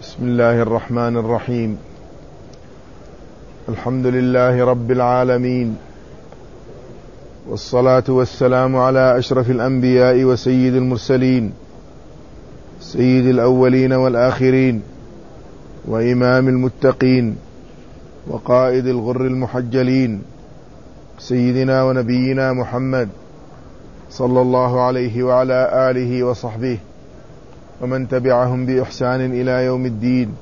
بسم الله الرحمن الرحيم. الحمد لله رب العالمين، والصلاة والسلام على أشرف الأنبياء وسيد المرسلين، سيد الأولين والآخرين، وإمام المتقين، وقائد الغر المحجلين، سيدنا ونبينا محمد صلى الله عليه وعلى آله وصحبه ومن تبعهم بإحسان إلى يوم الدين،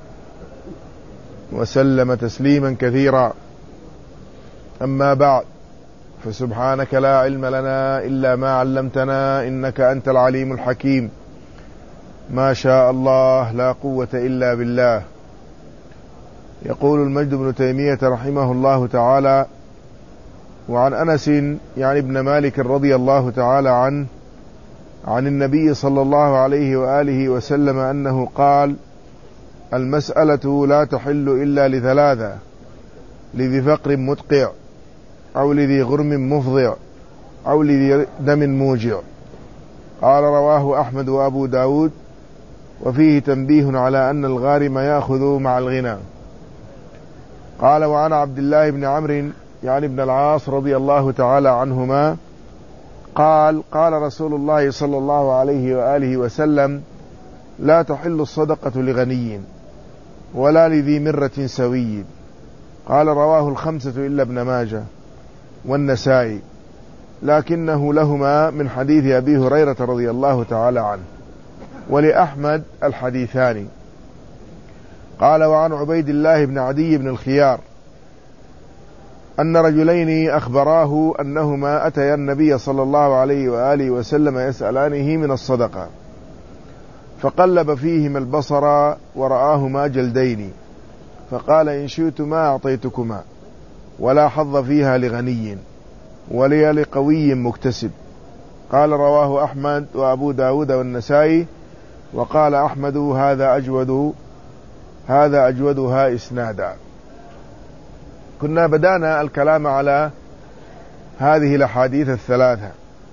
وسلم تسليما كثيرا. أما بعد، فسبحانك لا علم لنا إلا ما علمتنا إنك أنت العليم الحكيم. ما شاء الله لا قوة إلا بالله. يقول المجد بن تيمية رحمه الله تعالى: وعن أنس يعني ابن مالك رضي الله تعالى عنه عن النبي صلى الله عليه وآله وسلم أنه قال: المسألة لا تحل إلا لثلاثة: لذي فقر مدقع، أو لذي غرم مفضع، أو لذي دم موجع. قال: رواه أحمد وأبو داود، وفيه تنبيه على أن الغارم يأخذ مع الغنى. قال: وعن عبد الله بن عمرو يعني ابن العاص رضي الله تعالى عنهما قال: قال رسول الله صلى الله عليه وآله وسلم: لا تحل الصدقة لغني ولا لذي مرة سوي. قال: رواه الخمسة إلا ابن ماجه والنسائي، لكنه لهما من حديث أبي هريرة رضي الله تعالى عنه، ولأحمد الحديثان. قال: وعن عبيد الله بن عدي بن الخيار أن رجلين أخبراه أنهما أتيا النبي صلى الله عليه وآله وسلم يسألانه من الصدقة، فقلب فيهما البصر ورآهما جلدين، فقال: إن شئتما أعطيتكما، ولا حظ فيها لغني ولي لقوي مكتسب. قال: رواه أحمد وأبو داود والنسائي. وقال أحمد: هذا أجودها إسنادا. كنا بدأنا الكلام على هذه الأحاديث الثلاثة،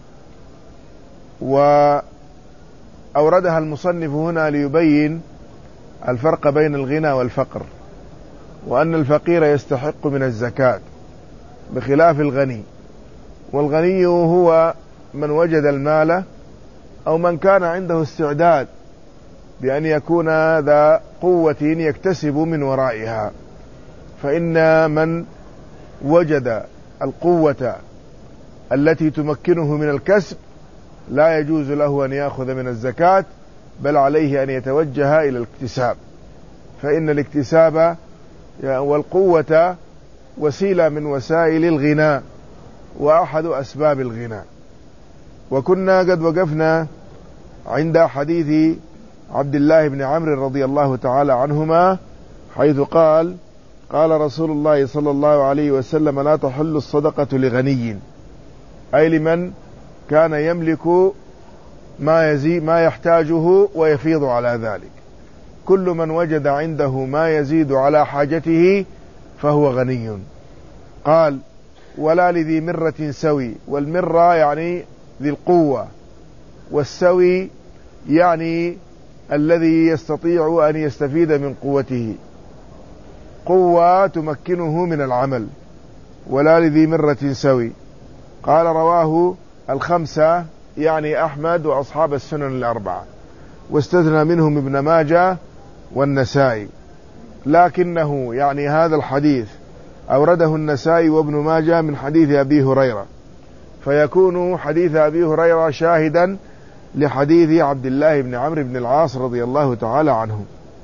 وأوردها المصنف هنا ليبين الفرق بين الغنى والفقر، وأن الفقير يستحق من الزكاة بخلاف الغني. والغني هو من وجد المال أو من كان عنده استعداد بأن يكون ذا قوة يكتسب من ورائها، فإن من وجد القوة التي تمكنه من الكسب لا يجوز له أن يأخذ من الزكاة، بل عليه أن يتوجه إلى الاكتساب، فإن الاكتساب والقوة وسيلة من وسائل الغنى وأحد أسباب الغنى. وكنا قد وقفنا عند حديث عبد الله بن عمرو رضي الله تعالى عنهما، حيث قال: قال رسول الله صلى الله عليه وسلم: لا تحل الصدقة لغني، أي لمن كان يملك ما يحتاجه ويفيض على ذلك. كل من وجد عنده ما يزيد على حاجته فهو غني. قال: ولا لذي مرة سوي، والمرة يعني ذي القوة، والسوي يعني الذي يستطيع أن يستفيد من قوته، قوة تمكنه من العمل. ولا لذي مرة سوي. قال: رواه الخمسة يعني أحمد وأصحاب السنن الأربعة، واستثنى منهم ابن ماجه والنسائي، لكنه يعني هذا الحديث أورده النسائي وابن ماجه من حديث أبي هريرة، فيكون حديث أبي هريرة شاهدا لحديث عبد الله بن عمرو بن العاص رضي الله تعالى عنه.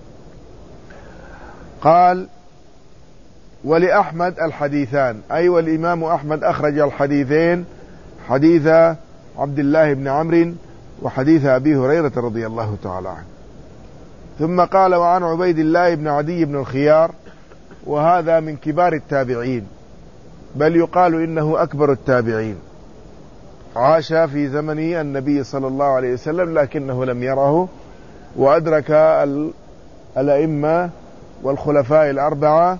قال: ولأحمد الحديثان، أي والإمام أحمد أخرج الحديثين، حديث عبد الله بن عمرو وحديث أبي هريرة رضي الله تعالى عنه. ثم قال: وعن عبيد الله بن عدي بن الخيار، وهذا من كبار التابعين، بل يقال إنه أكبر التابعين، عاش في زمن النبي صلى الله عليه وسلم لكنه لم يره، وأدرك الأئمة والخلفاء الأربعة،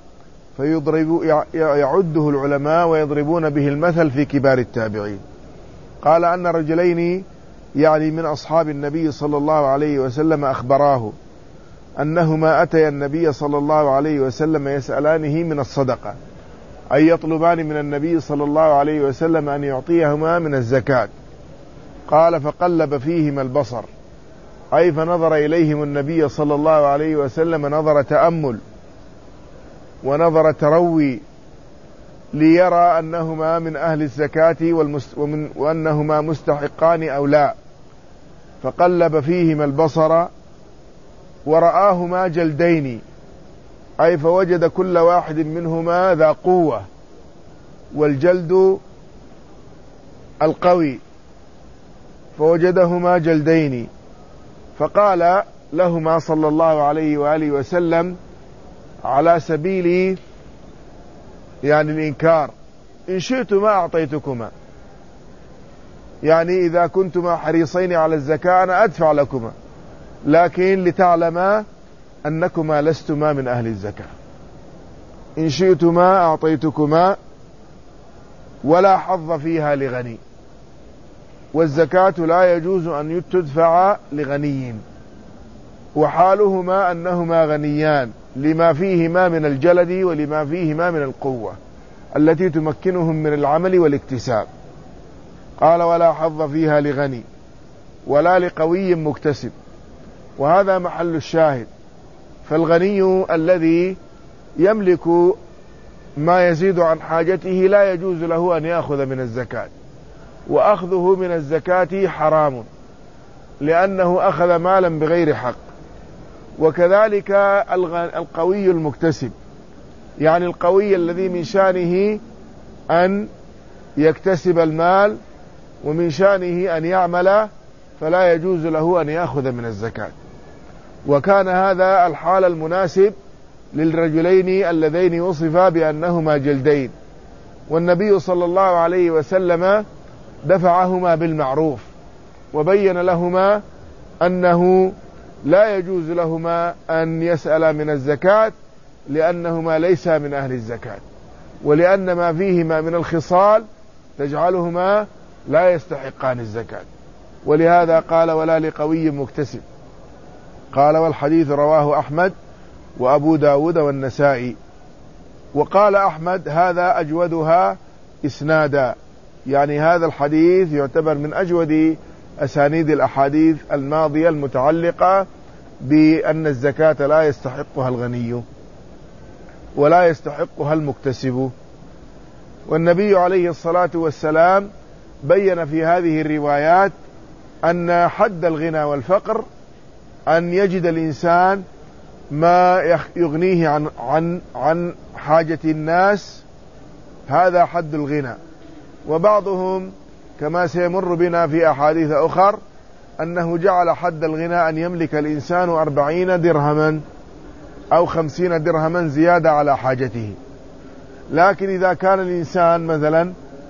يعده العلماء ويضربون به المثل في كبار التابعين. قال: أن رجلين يعني من أصحاب النبي صلى الله عليه وسلم أخبراه أنهما أتيا النبي صلى الله عليه وسلم يسألانه من الصدقة، أي يطلبان من النبي صلى الله عليه وسلم أن يعطيهما من الزكاة. قال فقلب فيهما البصر، أي فنظر إليهم النبي صلى الله عليه وسلم نظر تأمل ونظر تروي ليرى أنهما من أهل الزكاة وأنهما مستحقان أو لا. فقلب فيهما البصر ورآهما جلدين، أي فوجد كل واحد منهما ذا قوة، والجلد القوي، فوجدهما جلدين. فقال لهما صلى الله عليه وآله وسلم على سبيل يعني الإنكار: إن شئتما أعطيتكما، يعني إذا كنتما حريصين على الزكاة أنا أدفع لكما، لكن لتعلما أنكما لستما من أهل الزكاة. إن شئتما أعطيتكما ولا حظ فيها لغني، والزكاة لا يجوز أن تدفع لغني، وحالهما أنهما غنيان لما فيهما من الجلد ولما فيهما من القوة التي تمكنهم من العمل والاكتساب. قال ولا حظ فيها لغني ولا لقوي مكتسب، وهذا محل الشاهد. فالغني الذي يملك ما يزيد عن حاجته لا يجوز له أن يأخذ من الزكاة، وأخذه من الزكاة حرام لأنه أخذ مالا بغير حق. وكذلك القوي المكتسب، يعني القوي الذي من شأنه أن يكتسب المال ومن شأنه أن يعمل، فلا يجوز له أن يأخذ من الزكاة. وكان هذا الحال المناسب للرجلين اللذين وصفا بأنهما جلدين، والنبي صلى الله عليه وسلم دفعهما بالمعروف وبين لهما أنه لا يجوز لهما أن يسألا من الزكاة لأنهما ليسا من أهل الزكاة، ولأن ما فيهما من الخصال تجعلهما لا يستحقان الزكاة. ولهذا قال ولا لقوي مكتسب. قال والحديث رواه أحمد وأبو داود والنسائي. وقال أحمد هذا أجودها إسنادا، يعني هذا الحديث يعتبر من أجود أسانيد الأحاديث الماضية المتعلقة بأن الزكاة لا يستحقها الغني ولا يستحقها المكتسب. والنبي عليه الصلاة والسلام بين في هذه الروايات أن حد الغنى والفقر أن يجد الإنسان ما يغنيه عن حاجة الناس، هذا حد الغنى. وبعضهم كما سيمر بنا في أحاديث أخر أنه جعل حد الغنى أن يملك الإنسان 40 درهما أو 50 درهما زيادة على حاجته. لكن إذا كان الإنسان مثلا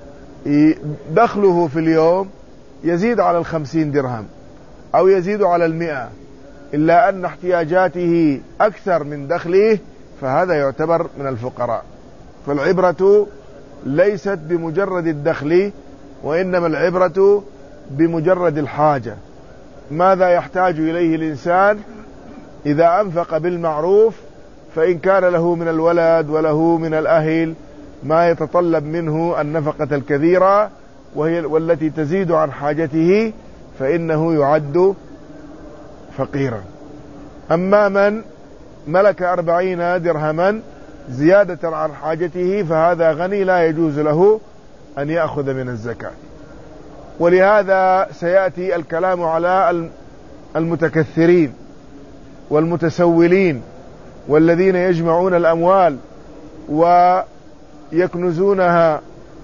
دخله في اليوم يزيد على 50 درهم أو يزيد على 100، إلا أن احتياجاته أكثر من دخله، فهذا يعتبر من الفقراء. فالعبرة ليست بمجرد الدخل، وإنما العبرة بمجرد الحاجة، ماذا يحتاج إليه الإنسان. إذا أنفق بالمعروف فإن كان له من الولد وله من الأهل ما يتطلب منه النفقة الكثيرة والتي تزيد عن حاجته، فإنه يعد فقيرا. أما من ملك 40 درهما زيادة عن حاجته فهذا غني لا يجوز له أن يأخذ من الزكاة. ولهذا سيأتي الكلام على المتكثرين والمتسولين والذين يجمعون الأموال ويكنزونها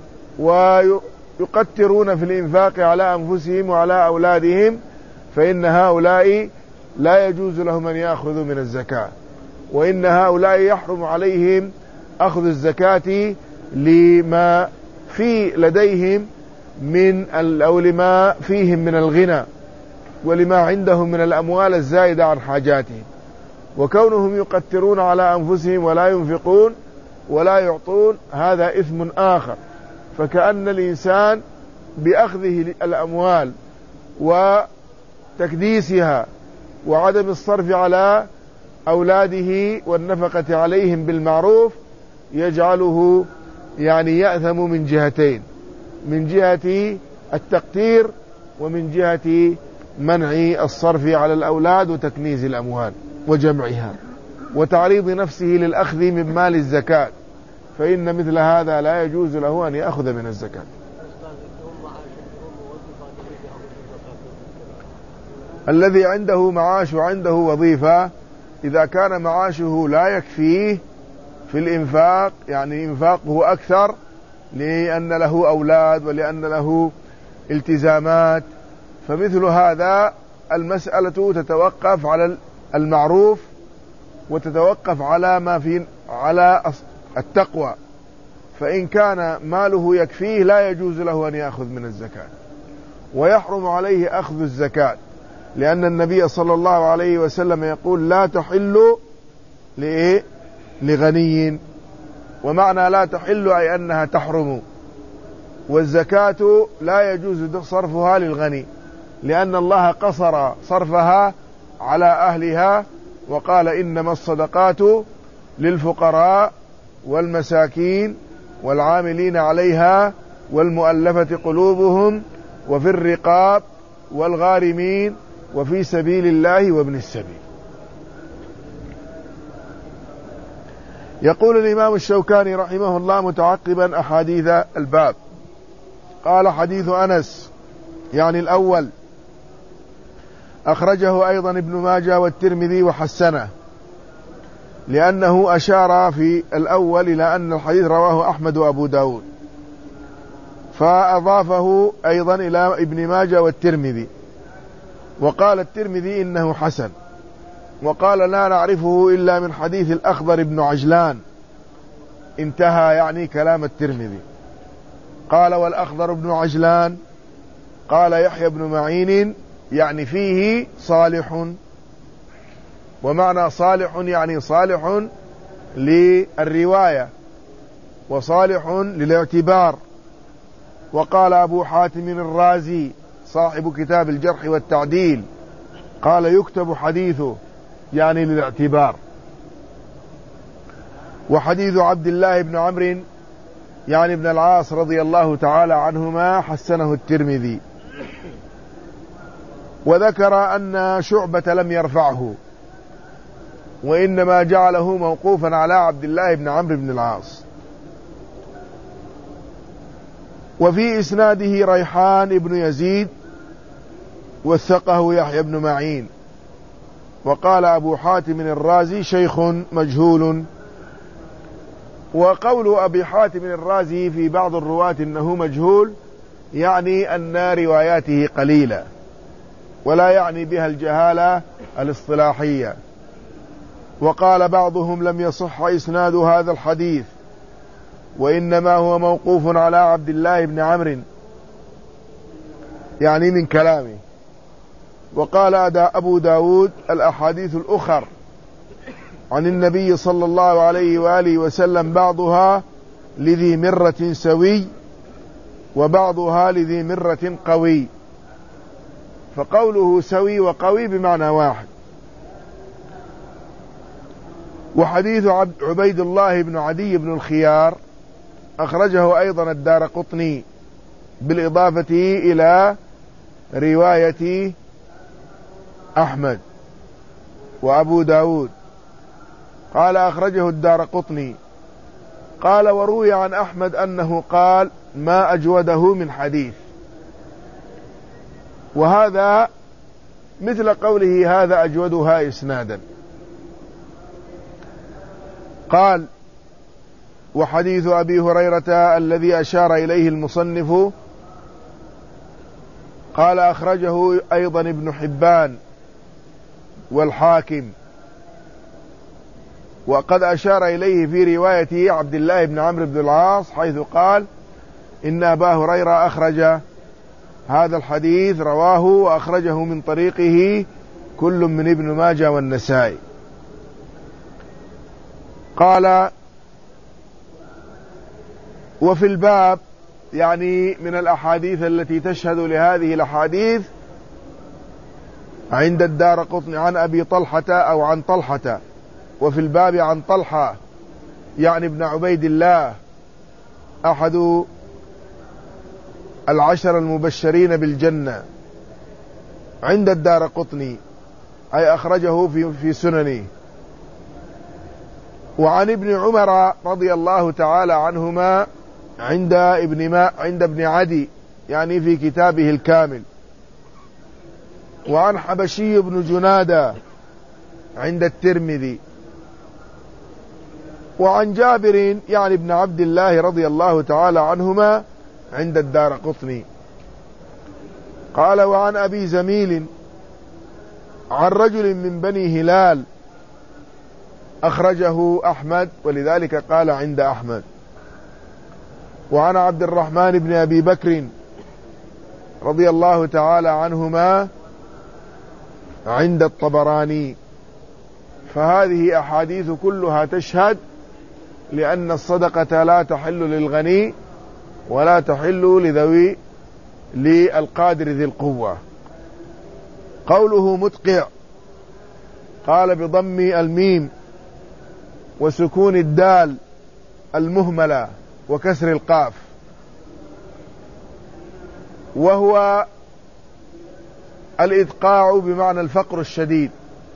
ويقترون في الإنفاق على أنفسهم وعلى أولادهم، فإن هؤلاء لا يجوز لهم أن يأخذوا من الزكاة، وإن هؤلاء يحرم عليهم أخذ الزكاة لما في لديهم أو لما فيهم من الغنى ولما عندهم من الأموال الزائدة عن حاجاتهم. وكونهم يقترون على أنفسهم ولا ينفقون ولا يعطون هذا إثم آخر. فكأن الإنسان بأخذه الأموال وتكديسها وعدم الصرف على أولاده والنفقة عليهم بالمعروف يجعله يعني يأثم من جهتين، من جهة التقتير ومن جهة منع الصرف على الأولاد وتكنيز الأموال وجمعها وتعريض نفسه للأخذ من مال الزكاة، فإن مثل هذا لا يجوز له أن يأخذ من الزكاة. الذي عنده معاش وعنده وظيفة إذا كان معاشه لا يكفيه في الإنفاق، يعني إنفاقه أكثر لأن له أولاد ولأن له التزامات، فمثل هذا المسألة تتوقف على المعروف وتتوقف على ما في على التقوى، فإن كان ماله يكفيه لا يجوز له أن يأخذ من الزكاة، ويحرم عليه أخذ الزكاة، لأن النبي صلى الله عليه وسلم يقول لا تحل لغني، ومعنى لا تحل أي أنها تحرم، والزكاة لا يجوز صرفها للغني، لأن الله قصر صرفها على أهلها وقال إنما الصدقات للفقراء والمساكين والعاملين عليها والمؤلفة قلوبهم وفي الرقاب والغارمين وفي سبيل الله وابن السبيل. يقول الإمام الشوكاني رحمه الله متعقبا أحاديث الباب، قال حديث أنس يعني الأول أخرجه أيضا ابن ماجه والترمذي وحسنه، لأنه أشار في الأول إلى أن الحديث رواه أحمد وأبو داود، فأضافه أيضا إلى ابن ماجه والترمذي، وقال الترمذي إنه حسن، وقال لا نعرفه إلا من حديث الأخضر بن عجلان، انتهى يعني كلام الترمذي. قال والأخضر بن عجلان قال يحيى بن معين يعني فيه صالح، ومعنى صالح يعني صالح للرواية وصالح للاعتبار. وقال أبو حاتم الرازي صاحب كتاب الجرح والتعديل قال يكتب حديثه يعني للاعتبار. وحديث عبد الله بن عمرو يعني ابن العاص رضي الله تعالى عنهما حسنه الترمذي، وذكر أن شعبة لم يرفعه وإنما جعله موقوفا على عبد الله بن عمرو بن العاص. وفي إسناده ريحان ابن يزيد وثقه يحيى بن معين. وقال أبو حاتم الرازي شيخ مجهول. وقول أبي حاتم الرازي في بعض الرواة إنه مجهول يعني أن رواياته قليلة، ولا يعني بها الجهالة الاصطلاحية. وقال بعضهم لم يصح إسناد هذا الحديث وإنما هو موقوف على عبد الله بن عمرو يعني من كلامه. وقال أبو داود الأحاديث الأخر عن النبي صلى الله عليه وآله وسلم بعضها لذي مرة سوي وبعضها لذي مرة قوي، فقوله سوي وقوي بمعنى واحد. وحديث عبيد الله بن عدي بن الخيار أخرجه أيضا الدارقطني بالإضافة إلى رواية أحمد وأبو داود، قال أخرجه الدارقطني. قال وروي عن أحمد أنه قال ما أجوده من حديث، وهذا مثل قوله هذا أجودها إسنادا. قال وحديث أبي هريرة الذي أشار إليه المصنف قال أخرجه أيضا ابن حبان والحاكم، وقد أشار إليه في رواية عبد الله بن عمرو بن العاص حيث قال إن أبا هريرة أخرج هذا الحديث رواه وأخرجه من طريقه كل من ابن ماجه والنسائي. قال وفي الباب يعني من الأحاديث التي تشهد لهذه الأحاديث عند الدارقطني عن أبي طلحة أو عن طلحة وفي الباب عن طلحة يعني ابن عبيد الله أحد 10 المبشرين بالجنة عند الدارقطني، أي أخرجه في سننه. وعن ابن عمر رضي الله تعالى عنهما عند ابن عدي يعني في كتابه الكامل. وعن حبشي بن جنادة عند الترمذي. وعن جابر يعني ابن عبد الله رضي الله تعالى عنهما عند الدارقطني. قال: وعن أبي زميل عن رجل من بني هلال أخرجه أحمد، ولذلك قال عند أحمد. وعن عبد الرحمن بن أبي بكر رضي الله تعالى عنهما عند الطبراني. فهذه أحاديث كلها تشهد لأن الصدقة لا تحل للغني ولا تحل للقادر ذي القوة. قوله متقع، قال بضم الميم وسكون الدال المهملة وكسر القاف، وهو الإدقاع بمعنى الفقر الشديد.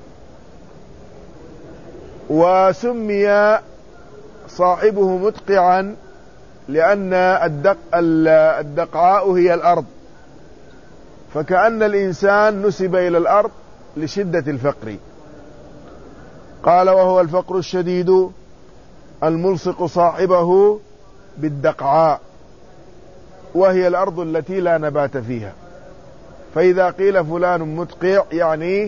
وسمي صاحبه مدقعا لأن الدقعاء هي الأرض، فكأن الإنسان نسب إلى الأرض لشدة الفقر. قال: وهو الفقر الشديد الملصق صاحبه بالدقعاء، وهي الأرض التي لا نبات فيها. فإذا قيل فلان مدقع يعني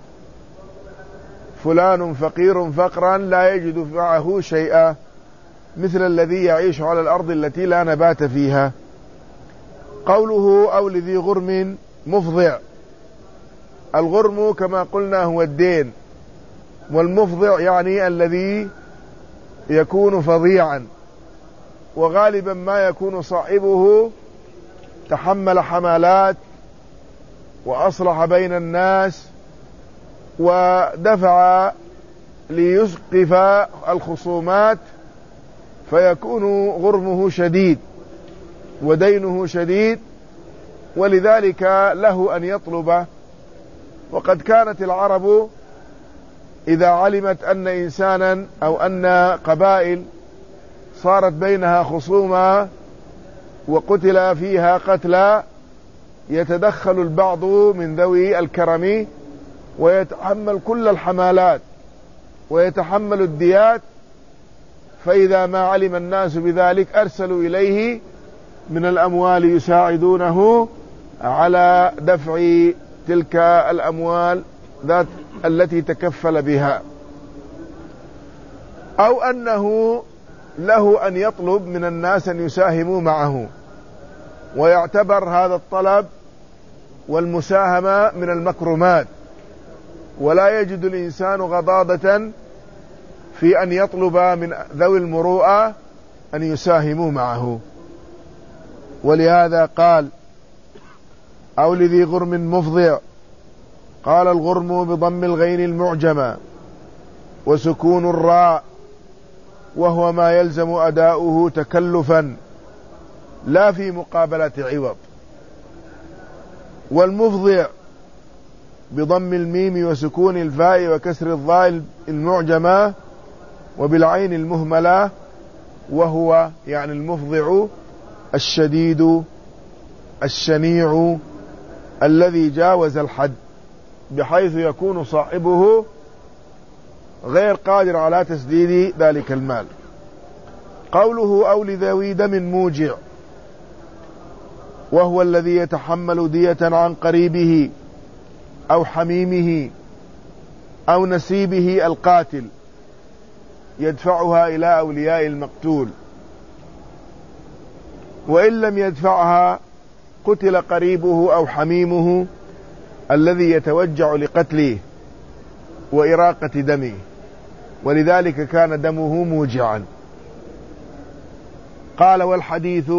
فلان فقير فقرا لا يجد معه شيئا، مثل الذي يعيش على الأرض التي لا نبات فيها. قوله أو لذي غرم مفضع، الغرم كما قلنا هو الدين، والمفضع يعني الذي يكون فظيعا، وغالبا ما يكون صاحبه تحمل حمالات وأصلح بين الناس ودفع ليسقف الخصومات، فيكون غرمه شديد ودينه شديد، ولذلك له أن يطلب. وقد كانت العرب إذا علمت أن إنسانا أو أن قبائل صارت بينها خصومة وقتل فيها قتلى، يتدخل البعض من ذوي الكرم ويتحمل كل الحمالات ويتحمل الديات، فإذا ما علم الناس بذلك أرسلوا إليه من الأموال يساعدونه على دفع تلك الأموال ذات التي تكفل بها، أو أنه له أن يطلب من الناس أن يساهموا معه، ويعتبر هذا الطلب والمساهمة من المكرمات، ولا يجد الإنسان غضاضة في أن يطلب من ذوي المروءة أن يساهموا معه. ولهذا قال: أو لذي غرم مفضع. قال: الغرم بضم الغين المعجمة وسكون الراء، وهو ما يلزم أداؤه تكلفا لا في مقابلة عوض. والمفضع بضم الميم وسكون الفاء وكسر الضاء المعجمة وبالعين المهملة، وهو يعني المفضع الشديد الشنيع الذي جاوز الحد، بحيث يكون صاحبه غير قادر على تسديد ذلك المال. قوله أو لذوي دم موجع، وهو الذي يتحمل دية عن قريبه أو حميمه أو نسيبه القاتل يدفعها إلى أولياء المقتول، وإن لم يدفعها قتل قريبه أو حميمه الذي يتوجع لقتله وإراقة دمه، ولذلك كان دمه موجعا. قال: والحديث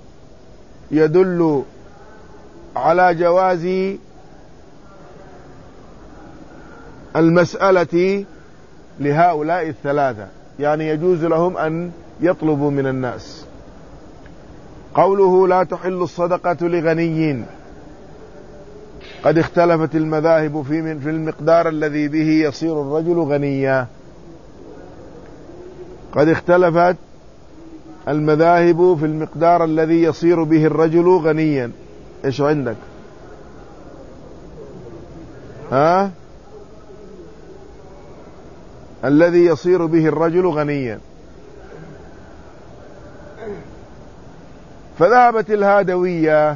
يدل على جواز المسألة لهؤلاء الثلاثة، يعني يجوز لهم أن يطلبوا من الناس. قوله لا تحل الصدقة لغني، قد اختلفت المذاهب في المقدار الذي به يصير الرجل غنيا. قد اختلفت المذاهب في المقدار الذي يصير به الرجل غنيا. ايش عندك؟ الذي يصير به الرجل غنيا. فذهبت الهادوية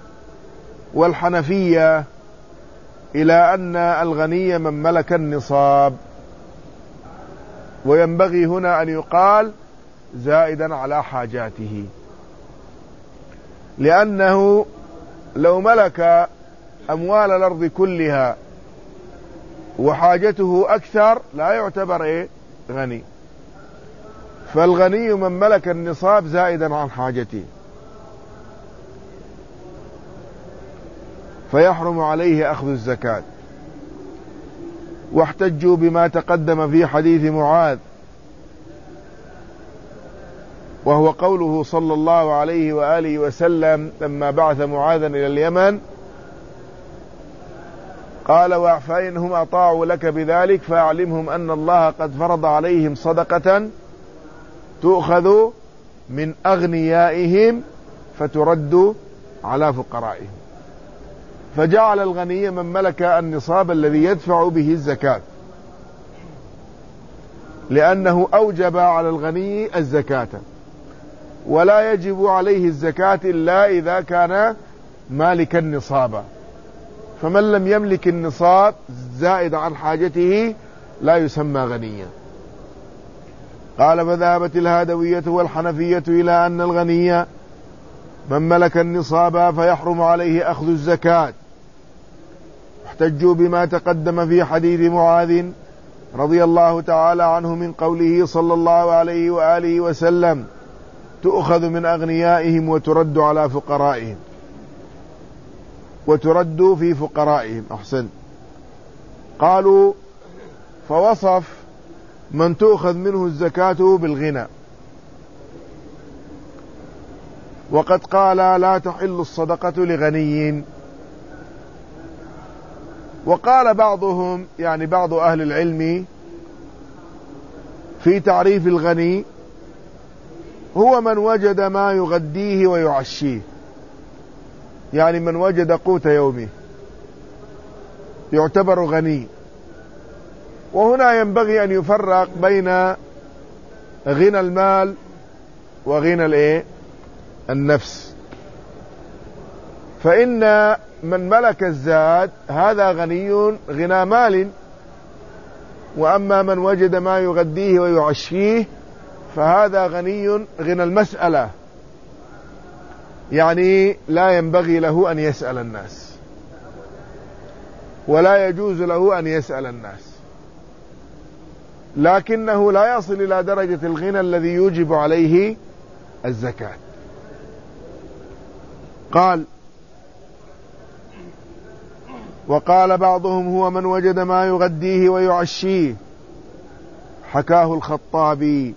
والحنفية إلى أن الغني من ملك النصاب، وينبغي هنا أن يقال زائدا على حاجاته، لأنه لو ملك أموال الأرض كلها وحاجته أكثر لا يعتبر غني. فالغني من ملك النصاب زائدا عن حاجته، فيحرم عليه أخذ الزكاة. واحتجوا بما تقدم في حديث معاذ، وهو قوله صلى الله عليه وآله وسلم لما بعث معاذا إلى اليمن قال: فإنهم أطاعوا لك بذلك فأعلمهم أن الله قد فرض عليهم صدقة تؤخذ من أغنيائهم فترد على فقرائهم. فجعل الغني من ملك النصاب الذي يدفع به الزكاة، لأنه أوجب على الغني الزكاة، ولا يجب عليه الزكاة إلا إذا كان مالك النصاب. فمن لم يملك النصاب زائد عن حاجته لا يسمى غنيا. قال: فذهبت الهادوية والحنفية إلى أن الغني من ملك النصاب فيحرم عليه أخذ الزكاة. احتجوا بما تقدم في حديث معاذ رضي الله تعالى عنه من قوله صلى الله عليه وآله وسلم: تؤخذ من أغنيائهم وترد على فقرائهم، وترد في فقرائهم. أحسن. قالوا: فوصف من تؤخذ منه الزكاة بالغنى، وقد قال: لا تحل الصدقة لغني. وقال بعضهم، يعني بعض أهل العلم، في تعريف الغني: هو من وجد ما يغديه ويعشيه، يعني من وجد قوت يومه يعتبر غني. وهنا ينبغي أن يفرق بين غنى المال وغنى النفس. فإن من ملك الزاد هذا غني غنى مال، وأما من وجد ما يغديه ويعشيه فهذا غني غنى المسألة، يعني لا ينبغي له أن يسأل الناس، ولا يجوز له أن يسأل الناس، لكنه لا يصل إلى درجة الغنى الذي يوجب عليه الزكاة. قال: وقال بعضهم: هو من وجد ما يغديه ويعشيه. حكاه الخطابي،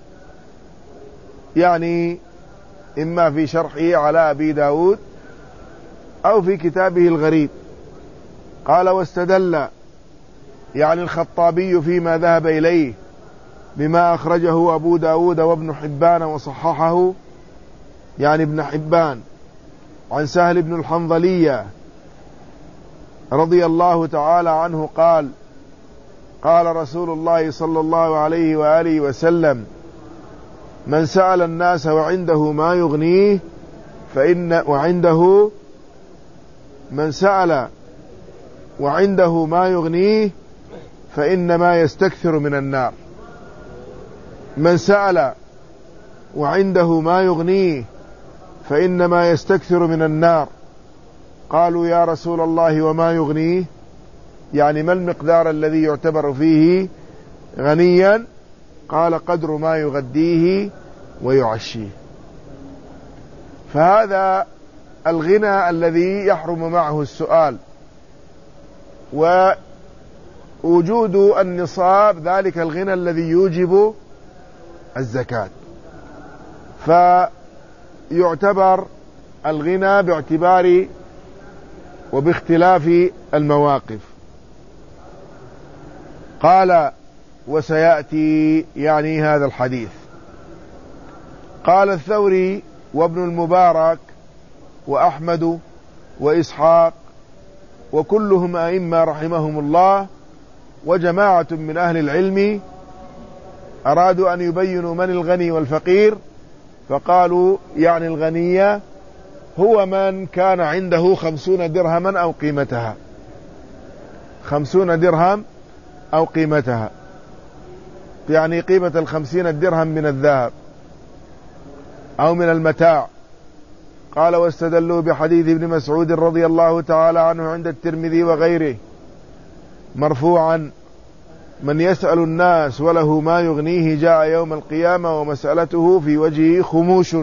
يعني إما في شرحه على أبي داود أو في كتابه الغريب. قال: واستدل، يعني الخطابي فيما ذهب إليه، بما أخرجه أبو داود وابن حبان وصححه، يعني ابن حبان، عن سهل بن الحنظلية رضي الله تعالى عنه قال: قال رسول الله صلى الله عليه وآله وسلم: من سأل الناس وعنده ما يغنيه من سأل وعنده ما يغنيه فإنما يستكثر من النار. من سأل وعنده ما يغنيه فإنما يستكثر من النار. قالوا: يا رسول الله وما يغنيه؟ يعني ما المقدار الذي يعتبر فيه غنيا؟ قال: قدر ما يغديه ويعشيه. فهذا الغنى الذي يحرم معه السؤال. وجود النصاب ذلك الغنى الذي يوجب الزكاة، فيعتبر الغنى باعتبار وباختلاف المواقف. قال وسيأتي يعني هذا الحديث. قال الثوري وابن المبارك وأحمد وإسحاق وكلهم أئمة رحمهم الله وجماعة من أهل العلم أرادوا أن يبينوا من الغني والفقير، فقالوا يعني الغني هو من كان عنده 50 درهما أو قيمتها، 50 درهم أو قيمتها، يعني قيمة 50 درهم من الذهب أو من المتاع. قال واستدلوا بحديث ابن مسعود رضي الله تعالى عنه عند الترمذي وغيره مرفوعا: من يسأل الناس وله ما يغنيه جاء يوم القيامة ومسألته في وجهه خموش.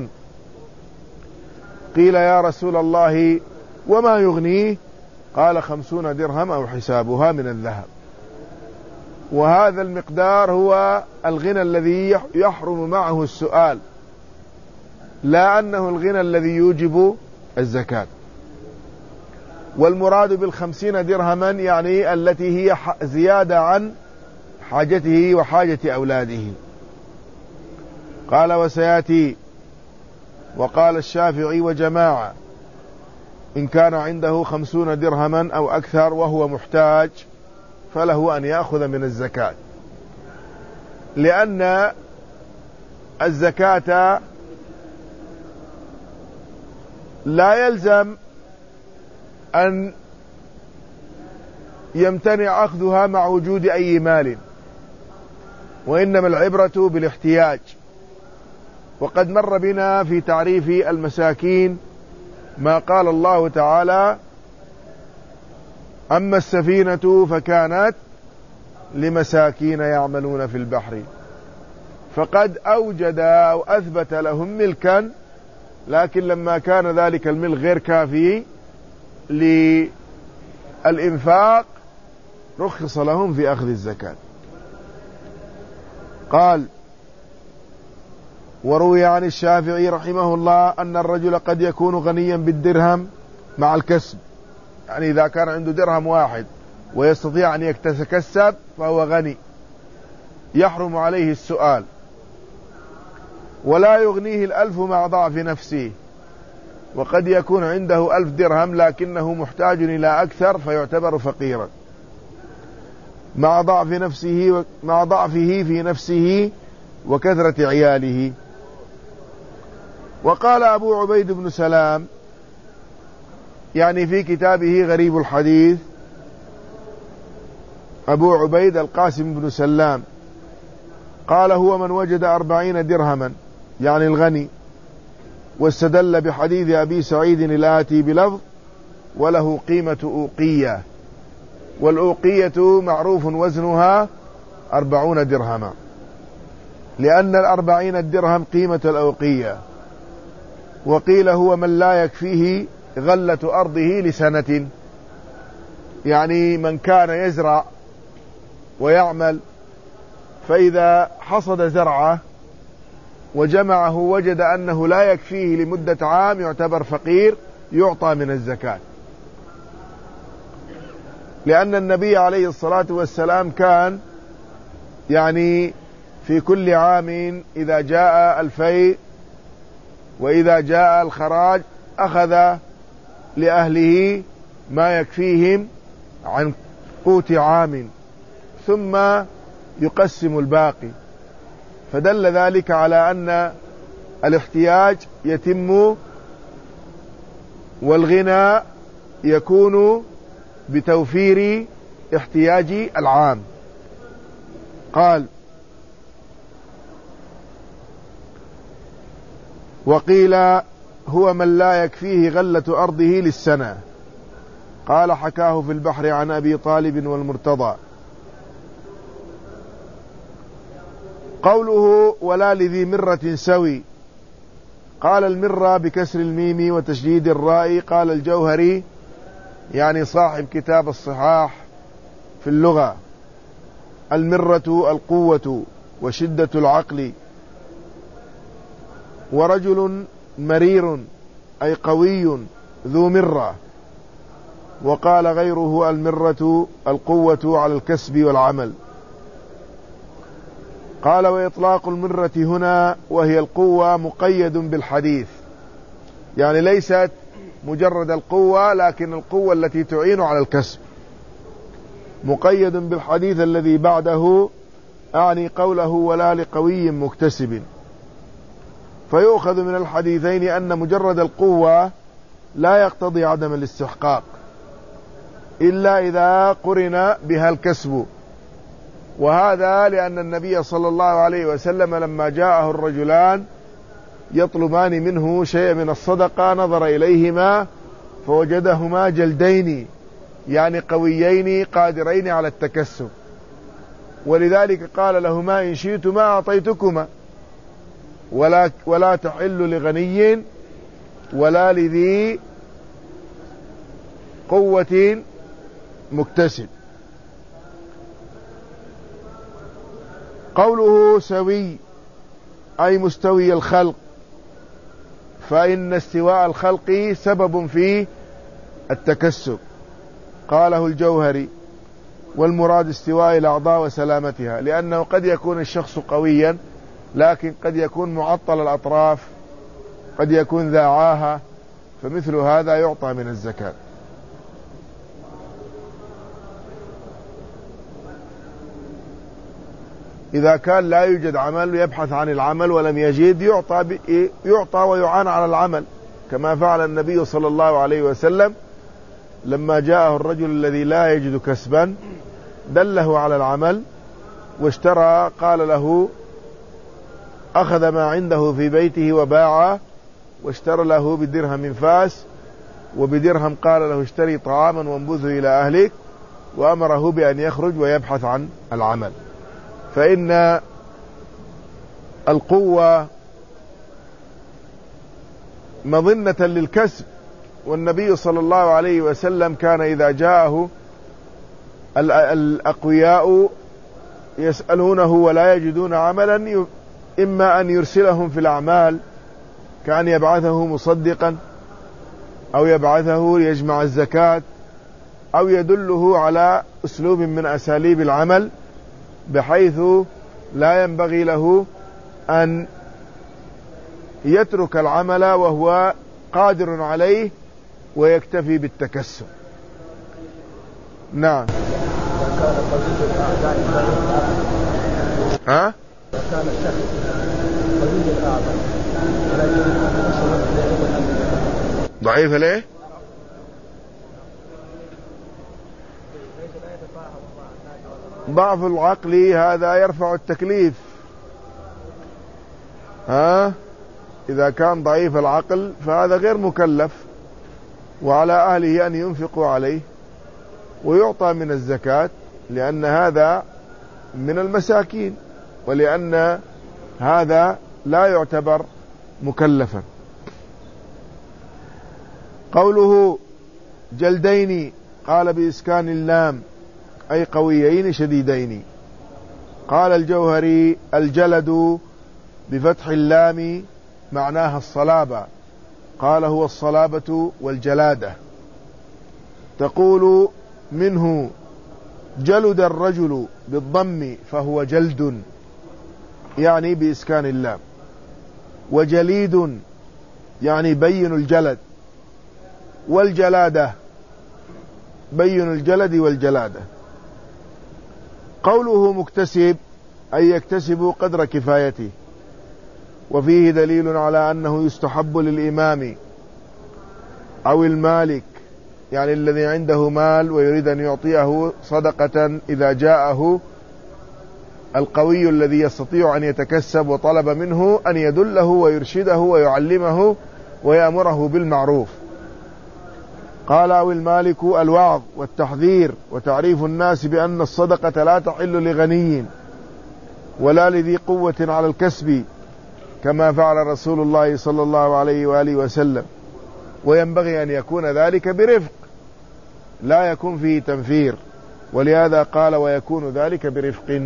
قيل يا رسول الله وما يغنيه؟ قال 50 درهم أو حسابها من الذهب. وهذا المقدار هو الغنى الذي يحرم معه السؤال، لا أنه الغنى الذي يوجب الزكاة. والمراد بال50 درهما يعني التي هي زيادة عن حاجته وحاجة أولاده. قال وسيأتي. وقال الشافعي وجماعة: إن كان عنده 50 درهما أو أكثر وهو محتاج فله أن يأخذ من الزكاة، لأن الزكاة لا يلزم أن يمتنع أخذها مع وجود أي مال، وإنما العبرة بالاحتياج. وقد مر بنا في تعريف المساكين ما قال الله تعالى: أما السفينة فكانت لمساكين يعملون في البحر، فقد أوجد أو أثبت لهم ملكا، لكن لما كان ذلك الملك غير كافي للإنفاق رخص لهم في أخذ الزكاة. قال: وروي عن الشافعي رحمه الله أن الرجل قد يكون غنيا بالدرهم مع الكسب، يعني إذا كان عنده درهم واحد ويستطيع أن يتكسب فهو غني يحرم عليه السؤال، ولا يغنيه 1000 مع ضعف نفسه. وقد يكون عنده 1000 درهم لكنه محتاج إلى أكثر فيعتبر فقيرا مع ضعفه في نفسه وكثرة عياله. وقال أبو عبيد بن سلام يعني في كتابه غريب الحديث، أبو عبيد القاسم بن سلام قال: هو من وجد 40 درهما يعني الغني، واستدل بحديث أبي سعيد الآتي بلفظ: وله قيمة أوقية. والأوقية معروف وزنها 40 درهما، لأن 40 الدرهم قيمة الأوقية. وقيل هو من لا يكفيه غلة أرضه لسنة، يعني من كان يزرع ويعمل فإذا حصد زرعه وجمعه وجد أنه لا يكفيه لمدة عام يعتبر فقير يعطى من الزكاة، لأن النبي عليه الصلاة والسلام كان يعني في كل عام إذا جاء الفيء وإذا جاء الخراج أخذ لأهله ما يكفيهم عن قوت عام ثم يقسم الباقي، فدل ذلك على أن الاحتياج يتم والغنى يكون بتوفير احتياج العام. قال: وقيل هو من لا يكفيه غلة أرضه للسنة. قال: حكاه في البحر عن أبي طالب والمرتضى. قوله: ولا لذي مرة سوي، قال: المرة بكسر الميم وتشديد الراء. قال الجوهري يعني صاحب كتاب الصحاح في اللغة: المرة القوة وشدة العقل، ورجل مرير أي قوي ذو مرة. وقال غيره المرة القوة على الكسب والعمل. قال وإطلاق المرة هنا وهي القوة مقيد بالحديث، يعني ليست مجرد القوة لكن القوة التي تعين على الكسب، مقيد بالحديث الذي بعده، أعني قوله ولا لقوي مكتسب. فيؤخذ من الحديثين أن مجرد القوة لا يقتضي عدم الاستحقاق إلا إذا قرن بها الكسب، وهذا لأن النبي صلى الله عليه وسلم لما جاءه الرجلان يطلبان منه شيء من الصدقة نظر إليهما فوجدهما جلدين، يعني قويين قادرين على التكسب، ولذلك قال لهما إن شئتما أعطيتكما ولا تحل لغني ولا لذي قوة مكتسب. قوله سوي أي مستوي الخلق، فإن استواء الخلق سبب في التكسب. قاله الجوهري والمراد استواء الأعضاء وسلامتها، لأنه قد يكون الشخص قويا لكن قد يكون معطل الأطراف، قد يكون ذا عاهة، فمثل هذا يعطى من الزكاة. إذا كان لا يوجد عمل يبحث عن العمل ولم يجد يعطى ويعان على العمل، كما فعل النبي صلى الله عليه وسلم لما جاءه الرجل الذي لا يجد كسبا دله على العمل واشترى، قال له أخذ ما عنده في بيته وباعه واشترى له بدرهم فاس، وبدرهم قال له اشتري طعاما وانبذه إلى أهلك، وأمره بأن يخرج ويبحث عن العمل. فإن القوة مظنة للكسب، والنبي صلى الله عليه وسلم كان إذا جاءه الأقوياء يسألونه ولا يجدون عملا إما أن يرسلهم في الأعمال كأن يبعثه مصدقا أو يبعثه ليجمع الزكاة أو يدله على أسلوب من أساليب العمل بحيث لا ينبغي له أن يترك العمل وهو قادر عليه ويكتفي بالتكسب. نعم. ها؟ ضعيف ليه؟ ضعف العقل هذا يرفع التكليف. إذا كان ضعيف العقل فهذا غير مكلف، وعلى أهله أن ينفقوا عليه ويعطى من الزكاة، لأن هذا من المساكين، ولأن هذا لا يعتبر مكلفا. قوله جلدين قال بإسكان اللام أي قويين شديدين. قال الجوهري الجلد بفتح اللام معناها الصلابة، قال هو الصلابة والجلادة. تقول منه جلد الرجل بالضم فهو جلد، يعني بإسكان اللام، وجليد يعني بين الجلد، والجلادة بين الجلد والجلادة. قوله مكتسب أي يكتسب قدر كفايته، وفيه دليل على أنه يستحب للإمام أو المالك، يعني الذي عنده مال ويريد أن يعطيه صدقة إذا جاءه القوي الذي يستطيع أن يتكسب وطلب منه أن يدله ويرشده ويعلمه ويأمره بالمعروف. قال أو المالك الوعظ والتحذير وتعريف الناس بأن الصدقة لا تحل لغني ولا لذي قوة على الكسب، كما فعل رسول الله صلى الله عليه وآله وسلم، وينبغي أن يكون ذلك برفق لا يكون فيه تنفير، ولهذا قال ويكون ذلك برفق.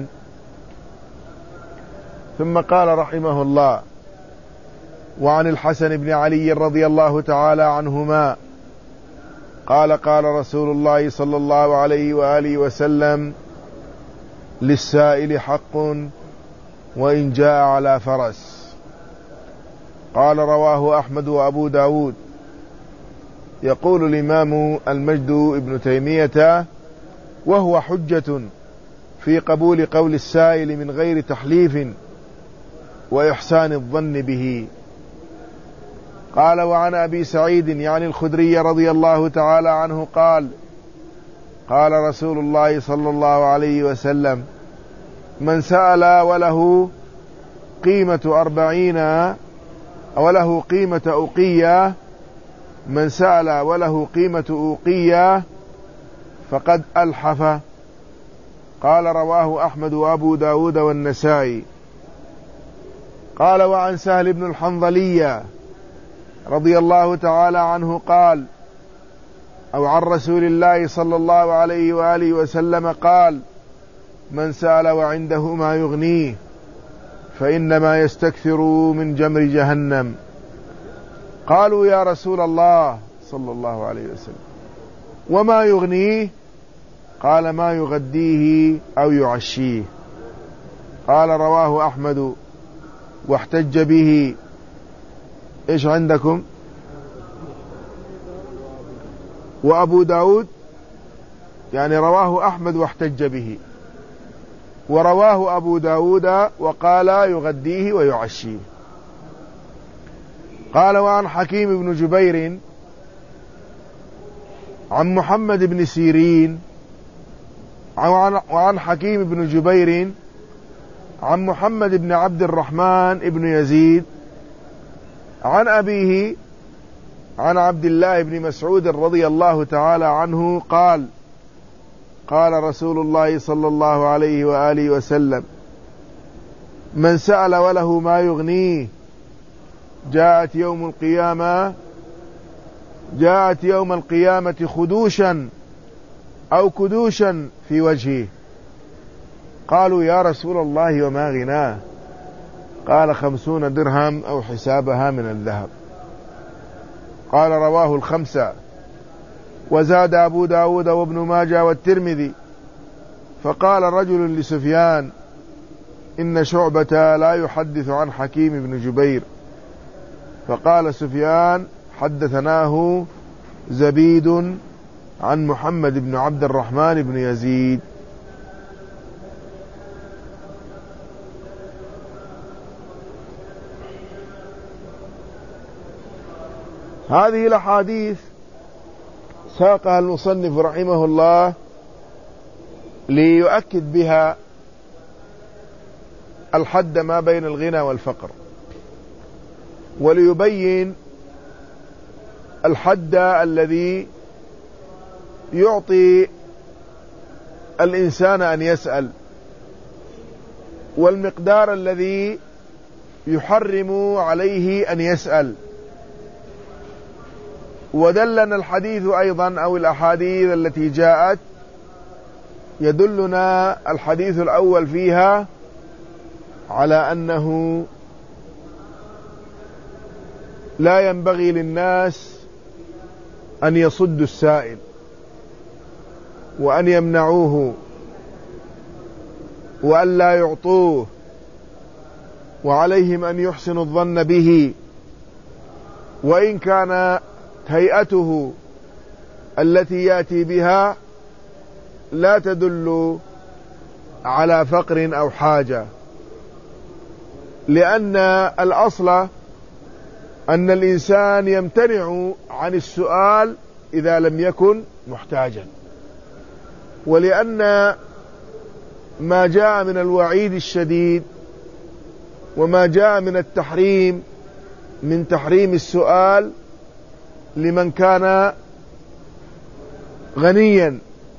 ثم قال رحمه الله: وعن الحسن بن علي رضي الله تعالى عنهما قال قال رسول الله صلى الله عليه وآله وسلم: للسائل حق وإن جاء على فرس. قال رواه أحمد وأبو داود. يقول الإمام المجد ابن تيمية: وهو حجة في قبول قول السائل من غير تحليف وإحسان الظن به. قال: وعن أبي سعيد يعني الخدري رضي الله تعالى عنه قال: قال رسول الله صلى الله عليه وسلم: من سأل وله قيمة 40 وله قيمة أوقية، من سأل وله قيمة أوقية فقد ألحف. قال: رواه أحمد وأبو داود والنسائي. قال: وعن سهل بن الحنظلية رضي الله تعالى عنه قال: أو عن رسول الله صلى الله عليه وآله وسلم قال: من سأل وعنده ما يغنيه فإنما يستكثر من جمر جهنم. قالوا: يا رسول الله صلى الله عليه وسلم وما يغنيه؟ قال: ما يغديه أو يعشيه. قال: رواه أحمد واحتج به. إيش عندكم؟ وأبو داود، يعني رواه أحمد واحتج به، ورواه أبو داود وقال يغديه ويعشيه. قال: وعن حكيم بن جبير عن محمد بن سيرين وعن حكيم بن جبير عن محمد بن عبد الرحمن بن يزيد عن أبيه عن عبد الله بن مسعود رضي الله تعالى عنه قال: قال رسول الله صلى الله عليه وآله وسلم: من سأل وله ما يغنيه جاءت يوم القيامة خدوشا أو كدوشا في وجهه. قالوا: يا رسول الله وما غناه؟ قال: 50 درهم أو حسابها من الذهب. قال: رواه الخمسة. وزاد أبو داود وابن ماجه والترمذي. فقال رجل لسفيان: إن شعبة لا يحدث عن حكيم بن جبير. فقال سفيان: حدثناه زبيد عن محمد بن عبد الرحمن بن يزيد. هذه الأحاديث ساقها المصنف رحمه الله ليؤكد بها الحد ما بين الغنى والفقر، وليبين الحد الذي يعطي الإنسان أن يسأل، والمقدار الذي يحرم عليه أن يسأل. ودلنا الحديث أيضا أو الأحاديث التي جاءت يدلنا الحديث الأول فيها على أنه لا ينبغي للناس أن يصدوا السائل وأن يمنعوه وأن لا يعطوه، وعليهم أن يحسنوا الظن به، وإن كان هيئته التي يأتي بها لا تدل على فقر أو حاجة، لأن الأصل أن الإنسان يمتنع عن السؤال إذا لم يكن محتاجا، ولأن ما جاء من الوعيد الشديد وما جاء من التحريم من تحريم السؤال لمن كان غنيا،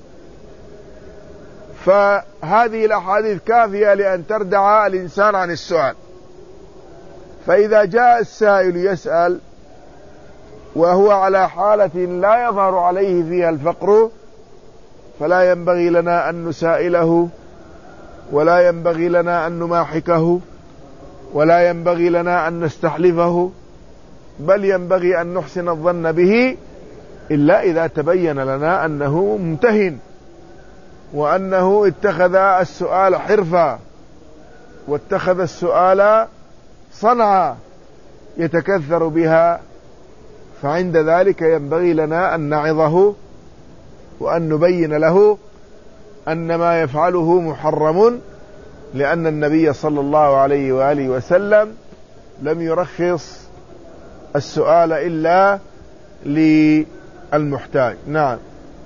فهذه الأحاديث كافية لأن تردع الإنسان عن السؤال. فإذا جاء السائل يسأل وهو على حالة لا يظهر عليه فيها الفقر، فلا ينبغي لنا أن نسائله، ولا ينبغي لنا أن نماحكه، ولا ينبغي لنا أن نستحلفه، بل ينبغي أن نحسن الظن به إلا إذا تبين لنا أنه ممتهن، وأنه اتخذ السؤال حرفا، واتخذ السؤال صنعا يتكثر بها، فعند ذلك ينبغي لنا أن نعظه وأن نبين له أن ما يفعله محرم، لأن النبي صلى الله عليه وآله وسلم لم يرخص السؤال إلا للمحتاج. نعم.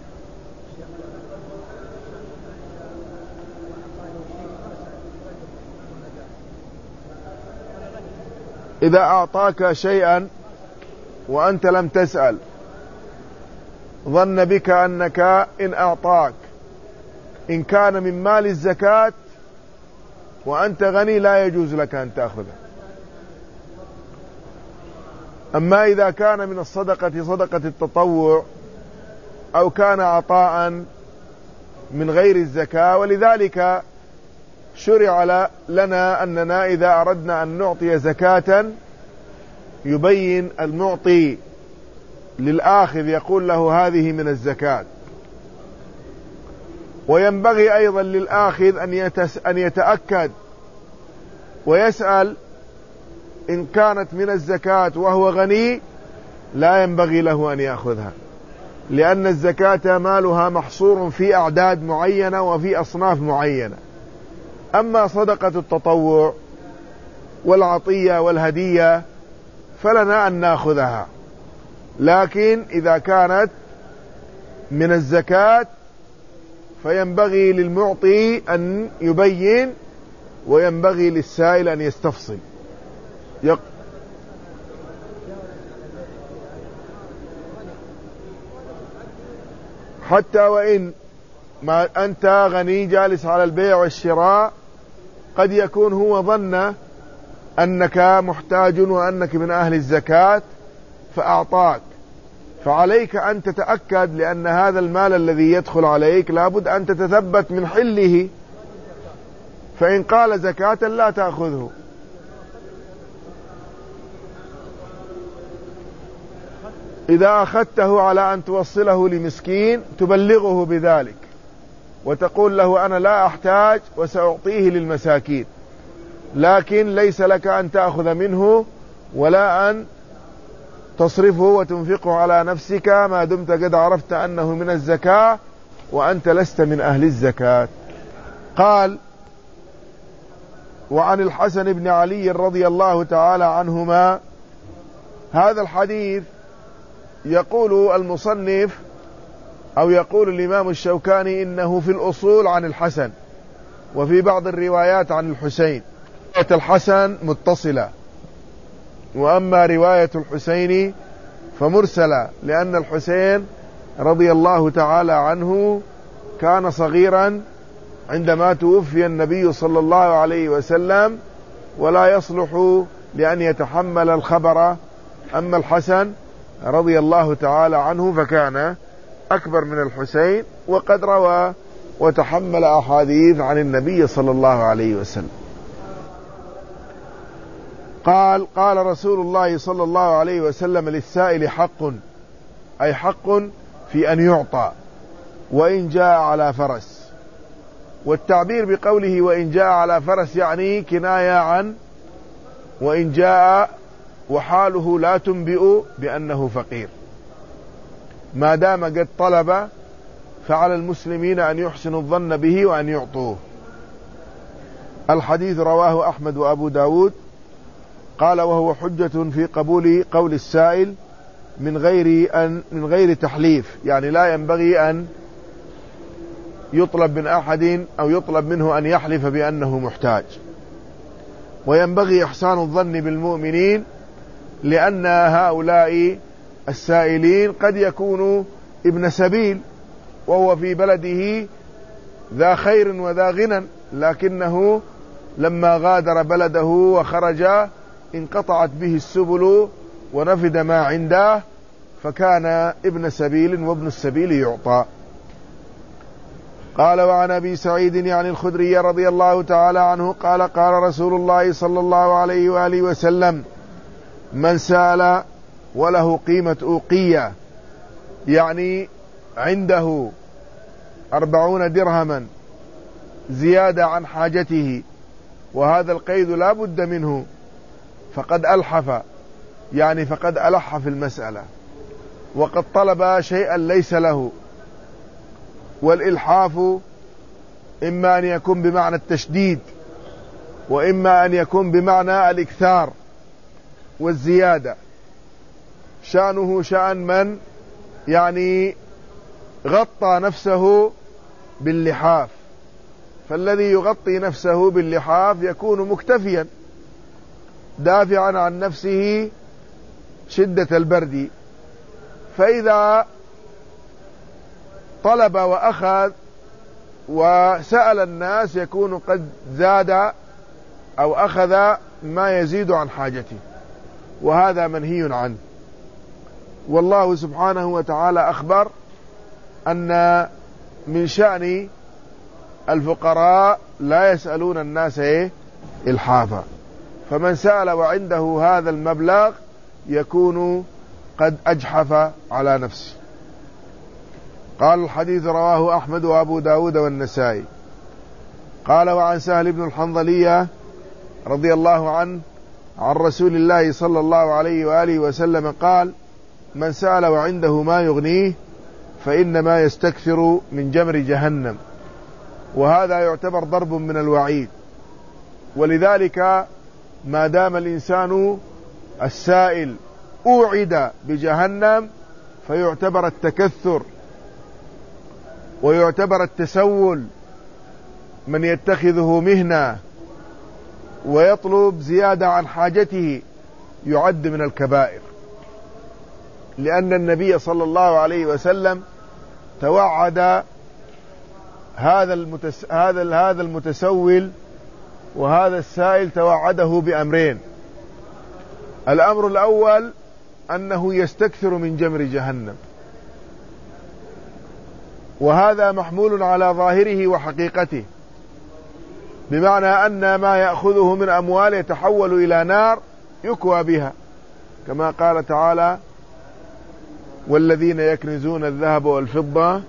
إذا أعطاك شيئا وأنت لم تسأل، ظن بك أنك إن أعطاك إن كان من مال الزكاة وأنت غني لا يجوز لك أن تأخذه. أما إذا كان من الصدقة صدقة التطوع أو كان عطاء من غير الزكاة، ولذلك شرع لنا أننا إذا أردنا أن نعطي زكاة يبين المعطي للآخذ يقول له هذه من الزكاة، وينبغي أيضا للآخذ أن يتأكد ويسأل إن كانت من الزكاة وهو غني لا ينبغي له أن يأخذها، لأن الزكاة مالها محصور في أعداد معينة وفي أصناف معينة. أما صدقة التطوع والعطية والهدية فلنا أن نأخذها، لكن إذا كانت من الزكاة فينبغي للمعطي أن يبين، وينبغي للسائل أن يستفصل. حتى وإن ما أنت غني جالس على البيع والشراء، قد يكون هو ظن أنك محتاج وأنك من أهل الزكاة فأعطاك، فعليك أن تتأكد، لأن هذا المال الذي يدخل عليك لابد أن تتثبت من حله، فإن قال زكاة لا تأخذه. إذا أخذته على أن توصله لمسكين تبلغه بذلك وتقول له أنا لا أحتاج وسأعطيه للمساكين، لكن ليس لك أن تأخذ منه ولا أن تصرفه وتنفقه على نفسك ما دمت قد عرفت أنه من الزكاة وأنت لست من أهل الزكاة. قال: وعن الحسن بن علي رضي الله تعالى عنهما. هذا الحديث يقول المصنف أو يقول الإمام الشوكاني إنه في الأصول عن الحسن، وفي بعض الروايات عن الحسين. رواية الحسن متصلة، وأما رواية الحسين فمرسلة، لأن الحسين رضي الله تعالى عنه كان صغيرا عندما توفي النبي صلى الله عليه وسلم ولا يصلح لأن يتحمل الخبر. أما الحسن رضي الله تعالى عنه فكان أكبر من الحسين، وقد روى وتحمل أحاديث عن النبي صلى الله عليه وسلم. قال رسول الله صلى الله عليه وسلم: للسائل حق، أي حق في أن يعطى وإن جاء على فرس. والتعبير بقوله وإن جاء على فرس يعني كناية عن وإن جاء وحاله لا تنبئ بأنه فقير، ما دام قد طلب فعلى المسلمين أن يحسنوا الظن به وأن يعطوه. الحديث رواه أحمد وأبو داود. قال: وهو حجة في قبول قول السائل من غير تحليف، يعني لا ينبغي أن يطلب من أحد أو يطلب منه أن يحلف بأنه محتاج. وينبغي إحسان الظن بالمؤمنين، لأن هؤلاء السائلين قد يكونوا ابن سبيل وهو في بلده ذا خير وذا غنى، لكنه لما غادر بلده وخرج انقطعت به السبل ونفد ما عنده، فكان ابن سبيل، وابن السبيل يعطى. قال وعن أبي سعيد يعني الخدري رضي الله تعالى عنه قال قال رسول الله صلى الله عليه وآله وسلم من سأل وله قيمة أوقية يعني عنده 40 درهما زيادة عن حاجته، وهذا القيد لا بد منه، فقد ألحف يعني فقد ألح في المسألة وقد طلب شيئا ليس له. والإلحاف إما أن يكون بمعنى التشديد وإما أن يكون بمعنى الإكثار والزيادة. شأنه شأن من يعني غطى نفسه باللحاف، فالذي يغطي نفسه باللحاف يكون مكتفيا دافعا عن نفسه شدة البرد، فإذا طلب وأخذ وسأل الناس يكون قد زاد أو أخذ ما يزيد عن حاجته، وهذا منهي عنه. والله سبحانه وتعالى أخبر أن من شأن الفقراء لا يسألون الناس إلحافا، فمن سأل وعنده هذا المبلغ يكون قد أجحف على نفسه. قال الحديث رواه أحمد وأبو داود والنسائي. قال وعن سهل بن الحنظلية رضي الله عنه عن رسول الله صلى الله عليه وآله وسلم قال من سأل وعنده ما يغنيه فإنما يستكثر من جمر جهنم، وهذا يعتبر ضرب من الوعيد. ولذلك ما دام الإنسان السائل أوعد بجهنم فيعتبر التكثر ويعتبر التسول، من يتخذه مهنة ويطلب زيادة عن حاجته يعد من الكبائر، لأن النبي صلى الله عليه وسلم توعد هذا المتسول وهذا السائل توعده بأمرين. الأمر الأول أنه يستكثر من جمر جهنم، وهذا محمول على ظاهره وحقيقته، بمعنى أن ما يأخذه من أموال يتحول إلى نار يكوى بها، كما قال تعالى والذين يكنزون الذهب والفضة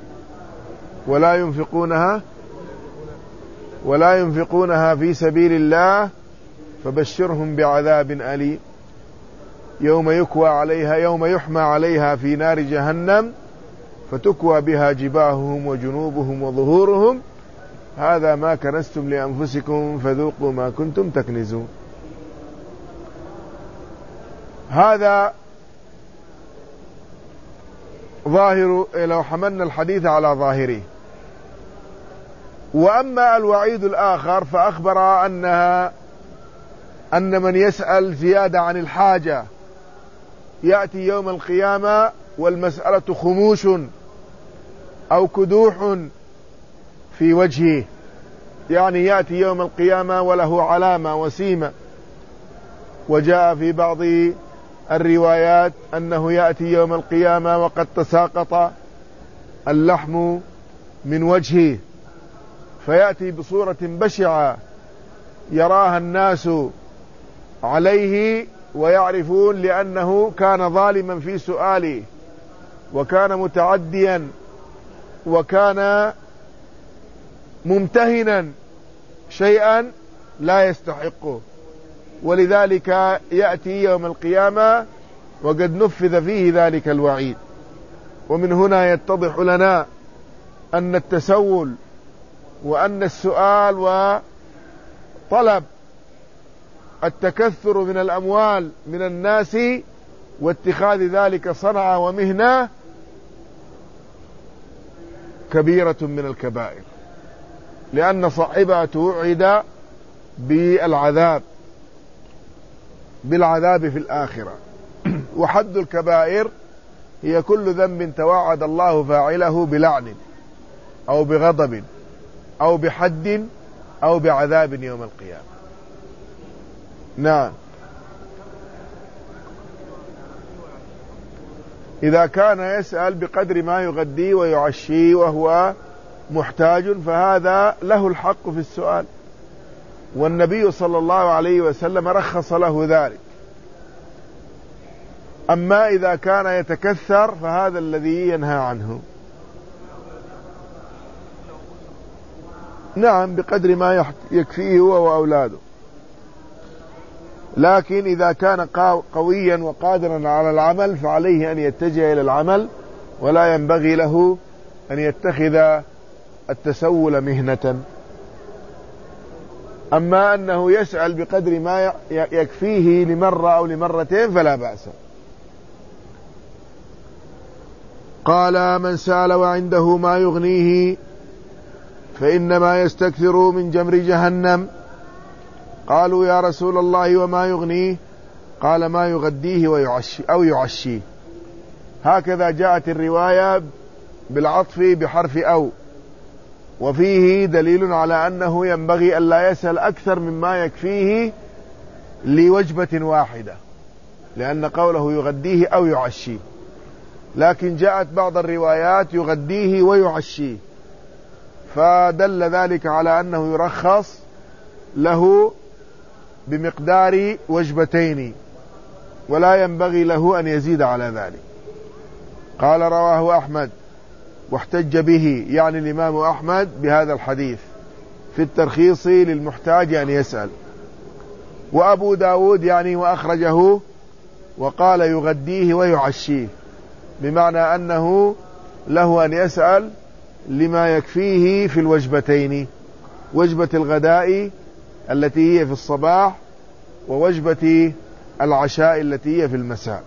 ولا ينفقونها في سبيل الله فبشرهم بعذاب أليم يوم يحمى عليها في نار جهنم فتكوى بها جباههم وجنوبهم وظهورهم هذا ما كنزتم لأنفسكم فذوقوا ما كنتم تكنزون. هذا ظاهر لو حملنا الحديث على ظاهره. وأما الوعيد الآخر فأخبر أن من يسأل زيادة عن الحاجة يأتي يوم القيامة والمسألة خموش أو كدوح في وجهه، يعني يأتي يوم القيامة وله علامة وسيمة. وجاء في بعض الروايات أنه يأتي يوم القيامة وقد تساقط اللحم من وجهه، فيأتي بصورة بشعة يراها الناس عليه ويعرفون، لأنه كان ظالما في سؤاله وكان متعديا وكان ممتهنا شيئا لا يستحقه، ولذلك يأتي يوم القيامة وقد نفذ فيه ذلك الوعيد. ومن هنا يتضح لنا أن التسول وأن السؤال وطلب التكثر من الأموال من الناس واتخاذ ذلك صنعة ومهنة كبيرة من الكبائر، لأن صاحبها توعد بالعذاب في الآخرة. وحد الكبائر هي كل ذنب توعد الله فاعله بلعن أو بغضب أو بحد أو بعذاب يوم القيامة. نعم، إذا كان يسأل بقدر ما يغديه ويعشيه وهو محتاج فهذا له الحق في السؤال، والنبي صلى الله عليه وسلم رخص له ذلك. أما إذا كان يتكثر فهذا الذي ينهى عنه. نعم، بقدر ما يكفيه هو وأولاده، لكن إذا كان قويا وقادرا على العمل فعليه أن يتجه إلى العمل، ولا ينبغي له أن يتخذ التسول مهنة. أما أنه يسأل بقدر ما يكفيه لمرة أو لمرتين فلا بأس. قال: من سأل وعنده ما يغنيه فإنما يستكثر من جمر جهنم. قالوا: يا رسول الله وما يغنيه؟ قال: ما يغديه ويعشي أو يعشيه. هكذا جاءت الرواية بالعطف بحرف أو، وفيه دليل على أنه ينبغي أن لا يسأل أكثر مما يكفيه لوجبة واحدة، لأن قوله يغديه أو يعشيه. لكن جاءت بعض الروايات يغديه ويعشيه، فدل ذلك على أنه يرخص له بمقدار وجبتين، ولا ينبغي له أن يزيد على ذلك. قال: رواه أحمد واحتج به، يعني الإمام أحمد بهذا الحديث في الترخيص للمحتاج أن يسأل. وأبو داود يعني وأخرجه وقال: يغديه ويعشيه، بمعنى أنه له أن يسأل لما يكفيه في الوجبتين، وجبة الغداء التي هي في الصباح، ووجبة العشاء التي هي في المساء.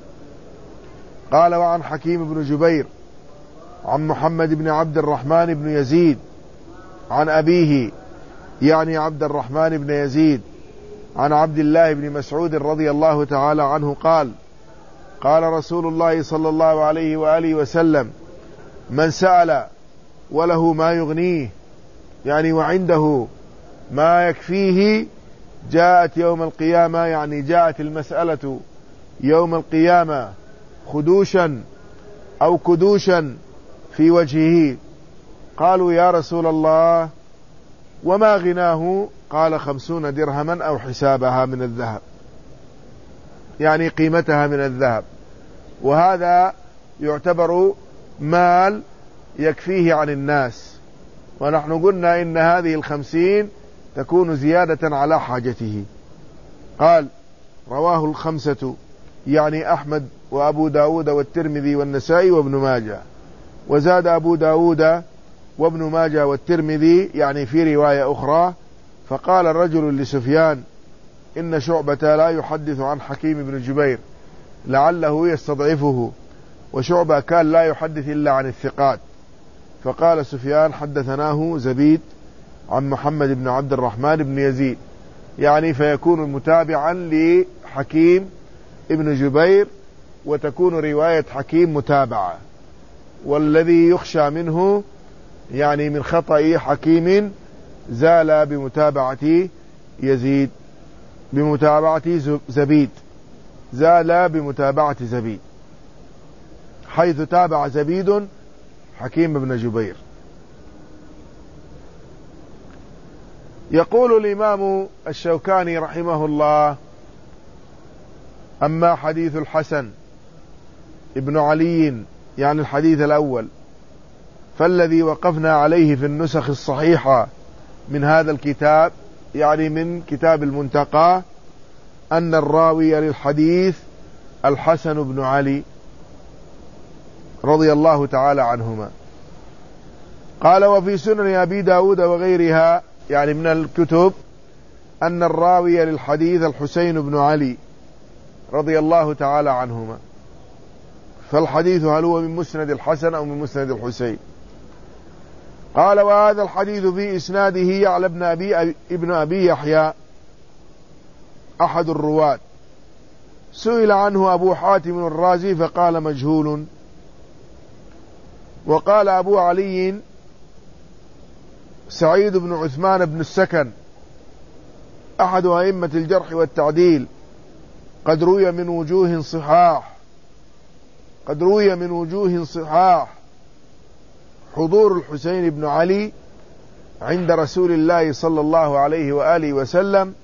قال: وعن حكيم بن جبير عن محمد بن عبد الرحمن بن يزيد عن أبيه، يعني عبد الرحمن بن يزيد، عن عبد الله بن مسعود رضي الله تعالى عنه قال: قال رسول الله صلى الله عليه وآله وسلم: من سأل وله ما يغنيه، يعني وعنده ما يكفيه، جاءت يوم القيامة، يعني جاءت المسألة يوم القيامة خدوشا أو كدوشا في وجهه. قالوا: يا رسول الله وما غناه؟ قال: 50 درهما أو حسابها من الذهب، يعني قيمتها من الذهب. وهذا يعتبر مال يكفيه عن الناس، ونحن قلنا إن هذه 50 تكون زيادة على حاجته. قال: رواه 5، يعني أحمد وأبو داود والترمذي والنسائي وابن ماجه. وزاد أبو داود وابن ماجه والترمذي، يعني في رواية أخرى: فقال الرجل لسفيان: إن شعبة لا يحدث عن حكيم بن جبير، لعله يستضعفه، وشعبة كان لا يحدث إلا عن الثقات. فقال سفيان: حدثناه زبيد عن محمد بن عبد الرحمن بن يزيد، يعني فيكون متابعا لحكيم ابن جبير، وتكون رواية حكيم متابعة. والذي يخشى منه يعني من خطأ حكيم زال بمتابعة يزيد، بمتابعة زبيد، زال بمتابعة زبيد، حيث تابع زبيد حكيم بن جبير. يقول الإمام الشوكاني رحمه الله: أما حديث الحسن ابن علي، يعني الحديث الأول، فالذي وقفنا عليه في النسخ الصحيحة من هذا الكتاب، يعني من كتاب المنتقى، أن الراوي للحديث الحسن بن علي رضي الله تعالى عنهما. قال: وفي سنن أبي داود وغيرها، يعني من الكتب، أن الراوي للحديث الحسين بن علي رضي الله تعالى عنهما. فالحديث هل هو من مسند الحسن أو من مسند الحسين؟ قال: وهذا الحديث في إسناده يعلى ابن أبي يحيى أحد الرواة، سئل عنه أبو حاتم الرازي فقال: مجهول. وقال أبو علي سعيد بن عثمان بن السكن أحد أئمة الجرح والتعديل، قد روي من وجوه صحاح، حضور الحسين بن علي عند رسول الله صلى الله عليه وآله وسلم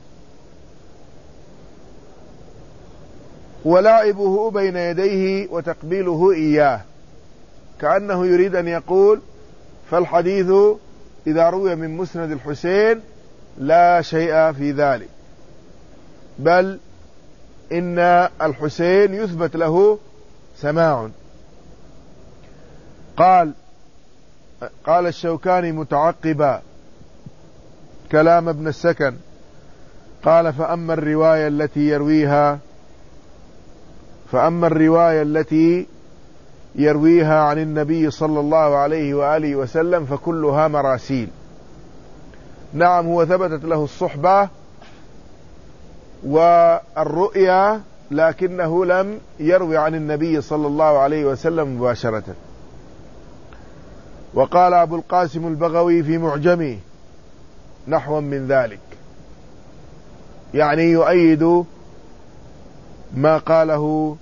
ولعبه بين يديه وتقبيله إياه، كأنه يريد أن يقول: فالحديث إذا روي من مسند الحسين لا شيء في ذلك، بل إن الحسين يثبت له سماع. قال الشوكاني متعقبا كلام ابن السكن، قال: فأما الرواية التي يرويها عن النبي صلى الله عليه وآله وسلم فكلها مراسيل. نعم، هو ثبتت له الصحبة والرؤيا، لكنه لم يروي عن النبي صلى الله عليه وسلم مباشرة. وقال أبو القاسم البغوي في معجمه نحو من ذلك، يعني يؤيد ما قاله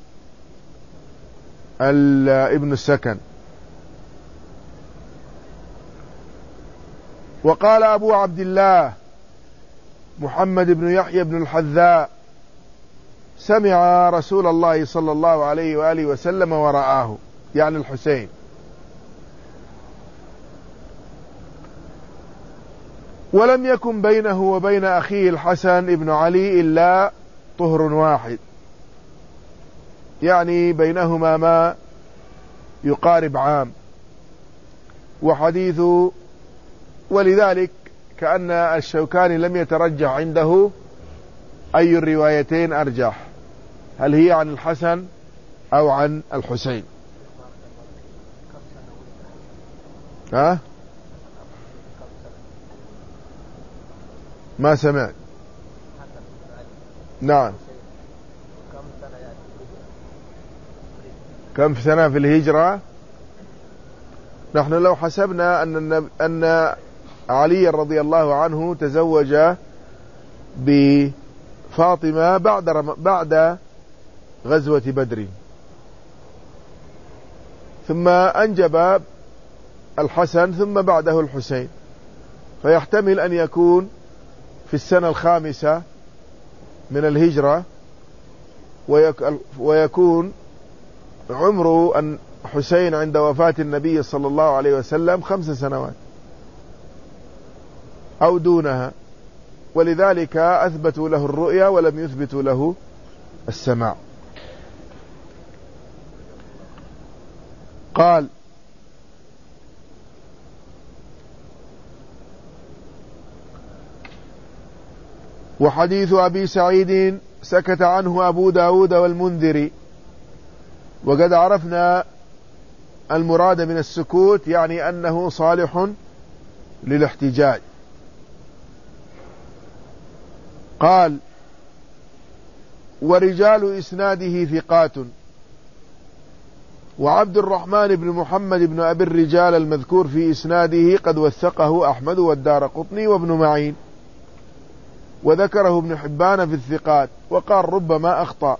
ابن السكن. وقال أبو عبد الله محمد بن يحيى بن الحذاء: سمع رسول الله صلى الله عليه وآله وسلم ورآه، يعني الحسين. ولم يكن بينه وبين أخيه الحسن بن علي إلا طهر واحد، يعني بينهما ما يقارب عام. ولذلك كأن الشوكاني لم يترجح عنده أي الروايتين أرجح، هل هي عن الحسن أو عن الحسين. ما سمعت. نعم، كم سنة في الهجرة؟ نحن لو حسبنا أن علي رضي الله عنه تزوج بفاطمة بعد غزوة بدر، ثم أنجب الحسن، ثم بعده الحسين، فيحتمل أن يكون في السنة 5 من الهجرة، ويكون عمر حسين عند وفاة النبي صلى الله عليه وسلم 5 سنوات أو دونها، ولذلك أثبتوا له الرؤيا ولم يثبتوا له السماع. قال: وحديث أبي سعيد سكت عنه أبو داود والمنذري. وقد عرفنا المراد من السكوت، يعني أنه صالح للاحتجاج. قال: ورجال إسناده ثقات، وعبد الرحمن بن محمد بن أبي الرجال المذكور في إسناده قد وثقه أحمد والدارقطني وابن معين، وذكره ابن حبان في الثقات، وقال ربما أخطأ.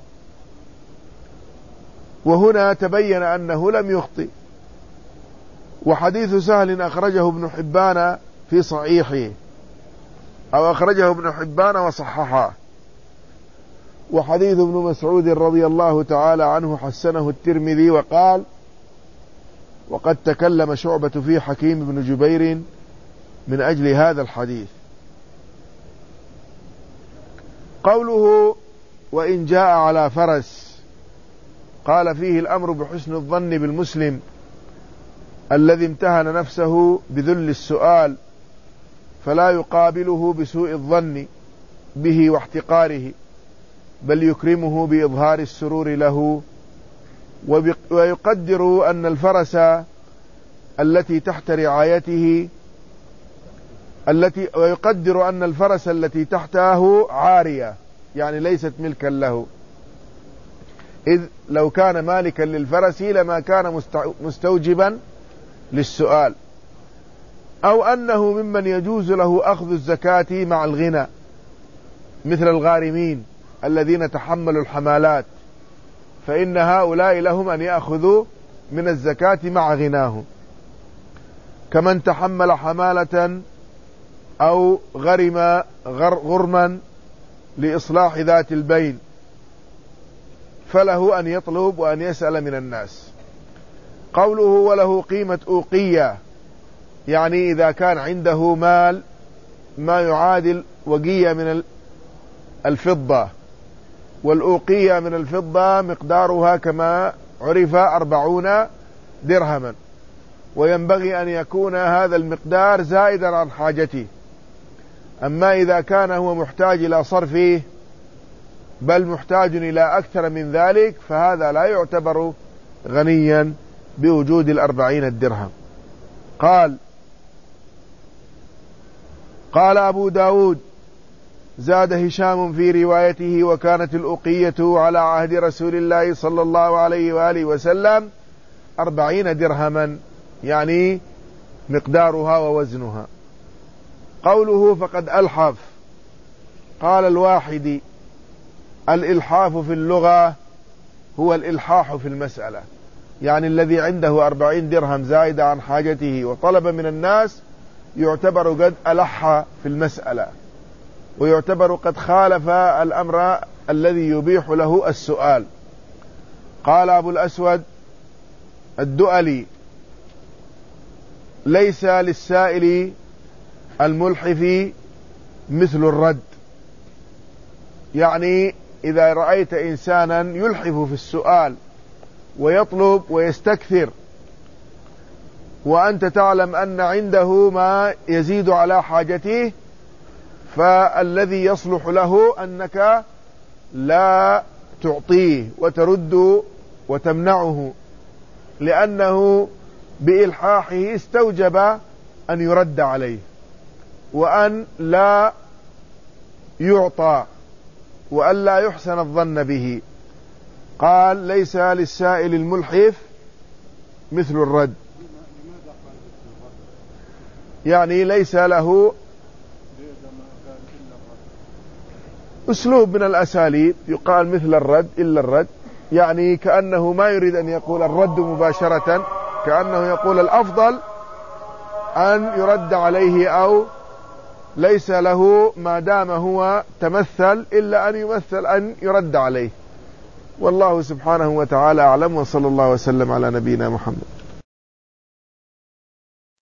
وهنا تبين أنه لم يخطئ. وحديث سهل أخرجه ابن حبان في صحيحه، أو أخرجه ابن حبان وصححه. وحديث ابن مسعود رضي الله تعالى عنه حسنه الترمذي وقال: وقد تكلم شعبة في حكيم بن جبير من أجل هذا الحديث. قوله: وإن جاء على فرس، قال فيه الأمر بحسن الظن بالمسلم الذي امتهن نفسه بذل السؤال، فلا يقابله بسوء الظن به واحتقاره، بل يكرمه بإظهار السرور له، ويقدر أن الفرس التي تحت رعايته التي تحته عارية، يعني ليست ملكا له، إذ لو كان مالكا للفرس لما كان مستوجبا للسؤال. أو أنه ممن يجوز له أخذ الزكاة مع الغنى، مثل الغارمين الذين تحملوا الحمالات، فإن هؤلاء لهم أن يأخذوا من الزكاة مع غناهم. كمن تحمل حمالة أو غرم غرما لإصلاح ذات البين، فله أن يطلب وأن يسأل من الناس. قوله وله قيمة أوقية، يعني إذا كان عنده مال ما يعادل وقية من الفضة، والأوقية من الفضة مقدارها كما عرف 40 درهما، وينبغي أن يكون هذا المقدار زائدا عن حاجته. أما إذا كان هو محتاج إلى صرفه بل محتاج إلى أكثر من ذلك فهذا لا يعتبر غنيا بوجود 40 درهم. قال أبو داود زاد هشام في روايته وكانت الأوقية على عهد رسول الله صلى الله عليه وآله وسلم 40 درهما، يعني مقدارها ووزنها. قوله فقد ألحف، قال الواحدي الإلحاف في اللغة هو الإلحاح في المسألة، يعني الذي عنده 40 درهم زائدة عن حاجته وطلب من الناس يعتبر قد ألح في المسألة، ويعتبر قد خالف الأمر الذي يبيح له السؤال. قال أبو الأسود الدؤلي ليس للسائل الملحف مثل الرد، يعني إذا رأيت إنسانا يلحف في السؤال ويطلب ويستكثر وأنت تعلم أن عنده ما يزيد على حاجته، فالذي يصلح له أنك لا تعطيه وترد وتمنعه، لأنه بإلحاحه استوجب أن يرد عليه وأن لا يعطى وأن لا يحسن الظن به. قال ليس للسائل الملحف مثل الرد، يعني ليس له أسلوب من الأساليب يقال مثل الرد إلا الرد، يعني كأنه ما يريد أن يقول الرد مباشرة، كأنه يقول الأفضل أن يرد عليه، أو ليس له ما دام هو تمثل إلا أن يمثل أن يرد عليه. والله سبحانه وتعالى أعلم، وصلى الله وسلم على نبينا محمد.